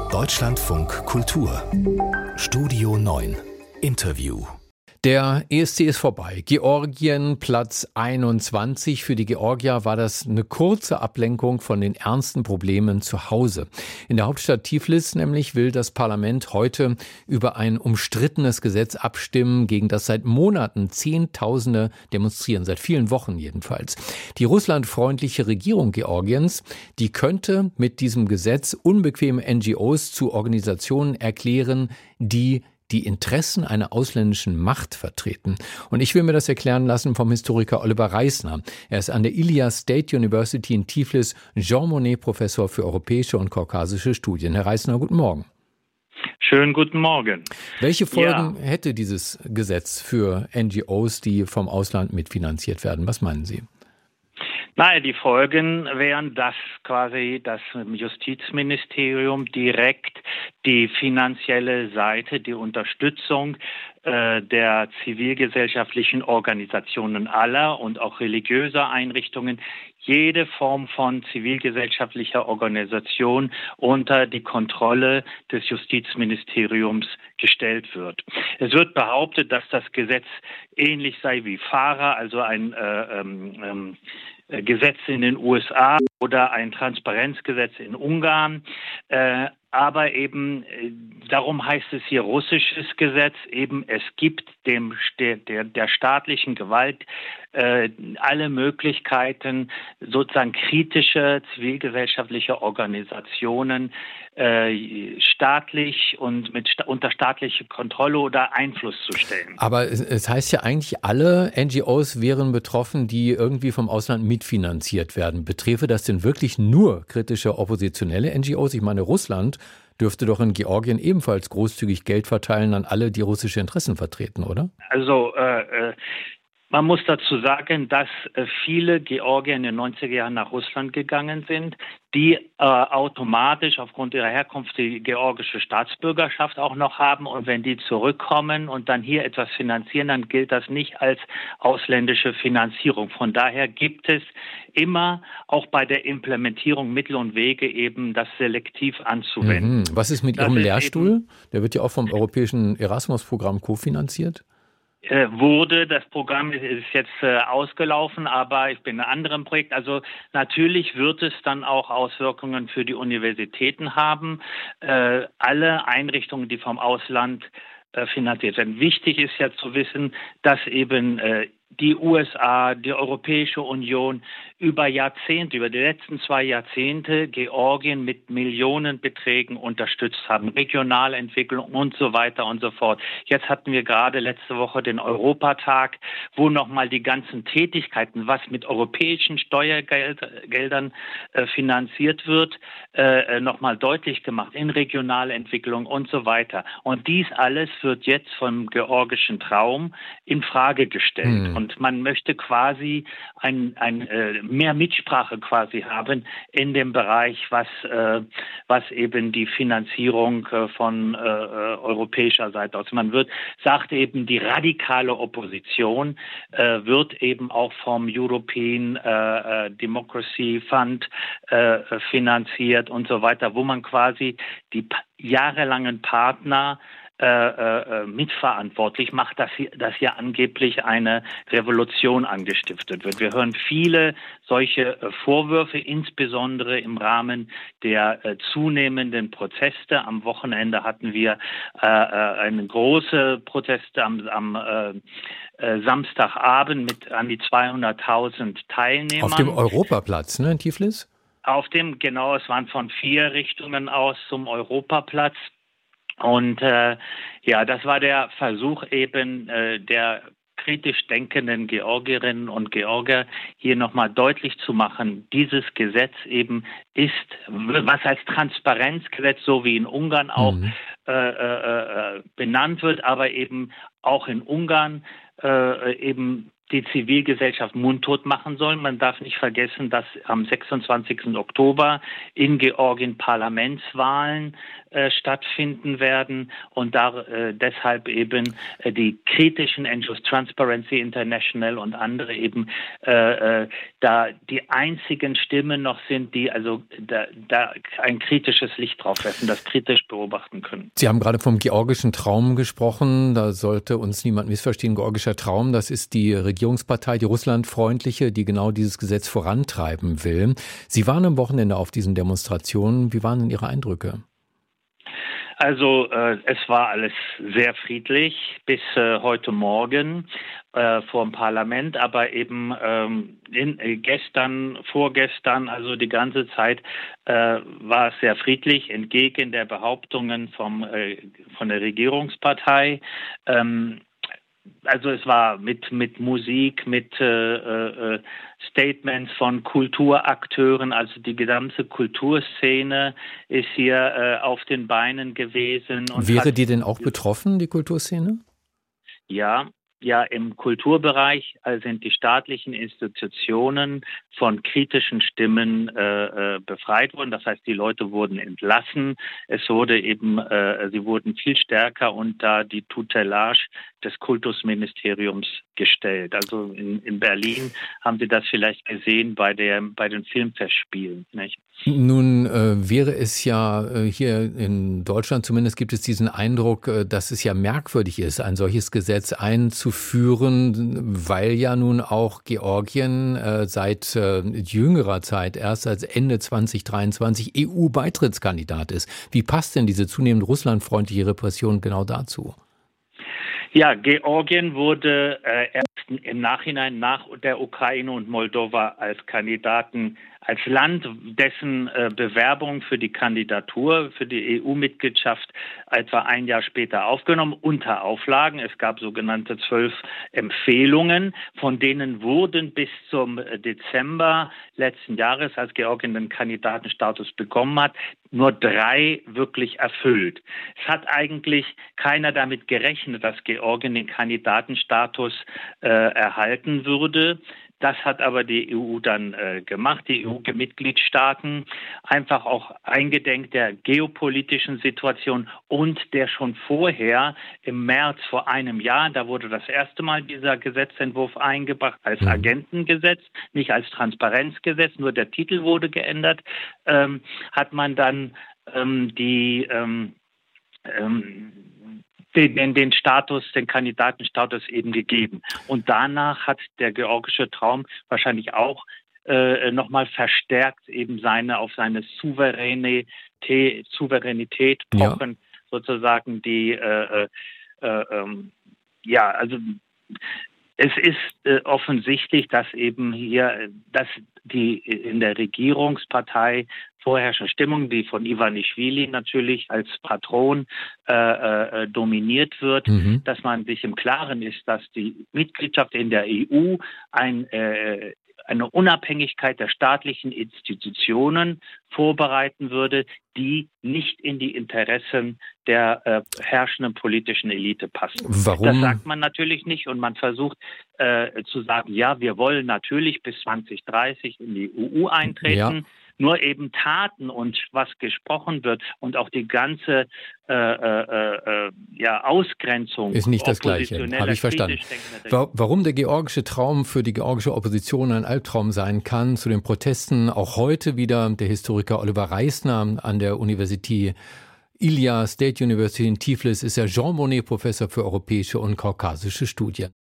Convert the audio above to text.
Deutschlandfunk Kultur Studio 9 Interview. Der ESC ist vorbei. Georgien Platz 21. Für die Georgier war das eine kurze Ablenkung von den ernsten Problemen zu Hause. In der Hauptstadt Tiflis nämlich will das Parlament heute über ein umstrittenes Gesetz abstimmen, gegen das seit Monaten Zehntausende demonstrieren, seit vielen Wochen jedenfalls. Die russlandfreundliche Regierung Georgiens, die könnte mit diesem Gesetz unbequeme NGOs zu Organisationen erklären, die Interessen einer ausländischen Macht vertreten. Und ich will mir das erklären lassen vom Historiker Oliver Reisner. Er ist an der Ilia State University in Tiflis Jean Monnet-Professor für europäische und kaukasische Studien. Herr Reisner, guten Morgen. Schönen guten Morgen. Welche Folgen hätte dieses Gesetz für NGOs, die vom Ausland mitfinanziert werden? Was meinen Sie? Naja, die Folgen wären, dass quasi das Justizministerium direkt die finanzielle Seite, die Unterstützung der zivilgesellschaftlichen Organisationen aller und auch religiöser Einrichtungen, jede Form von zivilgesellschaftlicher Organisation unter die Kontrolle des Justizministeriums gestellt wird. Es wird behauptet, dass das Gesetz ähnlich sei wie FARA, also ein Gesetz in den USA oder ein Transparenzgesetz in Ungarn. Aber eben, darum heißt es hier russisches Gesetz, eben es gibt der staatlichen Gewalt alle Möglichkeiten, sozusagen kritische zivilgesellschaftliche Organisationen staatlich und unter staatliche Kontrolle oder Einfluss zu stellen. Aber es heißt ja eigentlich, alle NGOs wären betroffen, die irgendwie vom Ausland mitfinanziert werden. Betreffe das denn wirklich nur kritische oppositionelle NGOs? Ich meine, Russland dürfte doch in Georgien ebenfalls großzügig Geld verteilen an alle, die russische Interessen vertreten, oder? Also man muss dazu sagen, dass viele Georgier in den 90er Jahren nach Russland gegangen sind, die automatisch aufgrund ihrer Herkunft die georgische Staatsbürgerschaft auch noch haben. Und wenn die zurückkommen und dann hier etwas finanzieren, dann gilt das nicht als ausländische Finanzierung. Von daher gibt es immer auch bei der Implementierung Mittel und Wege eben das selektiv anzuwenden. Was ist mit Ihrem Lehrstuhl? Der wird ja auch vom europäischen Erasmus-Programm kofinanziert. Das Programm ist jetzt ausgelaufen, aber ich bin in einem anderen Projekt. Also natürlich wird es dann auch Auswirkungen für die Universitäten haben. Alle Einrichtungen, die vom Ausland finanziert werden. Wichtig ist ja zu wissen, dass eben die USA, die Europäische Union über die letzten 2 Jahrzehnte Georgien mit Millionenbeträgen unterstützt haben, Regionalentwicklung und so weiter und so fort. Jetzt hatten wir gerade letzte Woche den Europatag, wo nochmal die ganzen Tätigkeiten, was mit europäischen Steuergeldern finanziert wird, nochmal deutlich gemacht in Regionalentwicklung und so weiter. Und dies alles wird jetzt vom georgischen Traum in Frage gestellt. Und man möchte quasi mehr Mitsprache quasi haben in dem Bereich, was eben die Finanzierung von europäischer Seite aus. Sagt eben, die radikale Opposition wird eben auch vom European Democracy Fund finanziert und so weiter, wo man quasi die jahrelangen Partner mitverantwortlich macht, dass hier angeblich eine Revolution angestiftet wird. Wir hören viele solche Vorwürfe, insbesondere im Rahmen der zunehmenden Proteste. Am Wochenende hatten wir eine große Proteste am Samstagabend mit an die 200.000 Teilnehmern. Auf dem Europaplatz, ne, in Tiflis? Es waren von 4 Richtungen aus zum Europaplatz. Und das war der Versuch eben der kritisch denkenden Georgierinnen und Georgier hier nochmal deutlich zu machen, dieses Gesetz eben ist, was als Transparenzgesetz, so wie in Ungarn auch benannt wird, aber eben auch in Ungarn eben die Zivilgesellschaft mundtot machen soll. Man darf nicht vergessen, dass am 26. Oktober in Georgien Parlamentswahlen stattfinden werden und deshalb eben die kritischen NGOs, Transparency International und andere eben da die einzigen Stimmen noch sind, die also da ein kritisches Licht drauf werfen, das kritisch beobachten können. Sie haben gerade vom georgischen Traum gesprochen. Da sollte uns niemand missverstehen. Georgischer Traum, das ist die Regierungspartei, die russlandfreundliche, die genau dieses Gesetz vorantreiben will. Sie waren am Wochenende auf diesen Demonstrationen. Wie waren denn Ihre Eindrücke? Also es war alles sehr friedlich bis heute Morgen vor dem Parlament, aber eben vorgestern, also die ganze Zeit war es sehr friedlich, entgegen der Behauptungen von der Regierungspartei. Also es war mit Musik, mit Statements von Kulturakteuren, also die gesamte Kulturszene ist hier auf den Beinen gewesen. Und wäre die denn auch betroffen, die Kulturszene? Ja, im Kulturbereich sind die staatlichen Institutionen von kritischen Stimmen befreit worden. Das heißt, die Leute wurden entlassen. Es wurde eben, sie wurden viel stärker unter die Tutelage des Kultusministeriums gestellt. Also in Berlin haben Sie das vielleicht gesehen bei den Filmfestspielen, nicht? Nun wäre es ja hier in Deutschland zumindest gibt es diesen Eindruck, dass es ja merkwürdig ist, ein solches Gesetz einzuführen, weil ja nun auch Georgien seit jüngerer Zeit, erst als Ende 2023 EU-Beitrittskandidat ist. Wie passt denn diese zunehmend russlandfreundliche Repression genau dazu? Ja, Georgien wurde erst im Nachhinein nach der Ukraine und Moldova als Kandidaten, als Land, dessen Bewerbung für die Kandidatur, für die EU-Mitgliedschaft etwa ein Jahr später aufgenommen, unter Auflagen. Es gab sogenannte 12 Empfehlungen, von denen wurden bis zum Dezember letzten Jahres, als Georgien den Kandidatenstatus bekommen hat, nur 3 wirklich erfüllt. Es hat eigentlich keiner damit gerechnet, dass Georgien den Kandidatenstatus erhalten würde. Das hat aber die EU dann gemacht, die EU-Mitgliedstaaten, einfach auch eingedenk der geopolitischen Situation und der schon vorher im März vor einem Jahr, da wurde das erste Mal dieser Gesetzentwurf eingebracht als Agentengesetz, nicht als Transparenzgesetz, nur der Titel wurde geändert, hat man dann den Kandidatenstatus eben gegeben. Und danach hat der georgische Traum wahrscheinlich auch nochmal verstärkt eben auf seine Souveränität pochen, sozusagen also es ist offensichtlich, dass eben hier, dass die in der Regierungspartei vorherrschende Stimmung, die von Ivanischvili natürlich als Patron dominiert wird, dass man sich im Klaren ist, dass die Mitgliedschaft in der EU eine Unabhängigkeit der staatlichen Institutionen vorbereiten würde, die nicht in die Interessen der herrschenden politischen Elite passen. Warum? Das sagt man natürlich nicht und man versucht zu sagen, ja, wir wollen natürlich bis 2030 in die EU eintreten. Ja. Nur eben Taten und was gesprochen wird und auch die ganze Ausgrenzung ist nicht das Gleiche, habe ich verstanden. Warum der georgische Traum für die georgische Opposition ein Albtraum sein kann, zu den Protesten auch heute wieder der Historiker Oliver Reisner an der Universität Ilia State University in Tiflis ist ja Jean Monnet Professor für europäische und kaukasische Studien.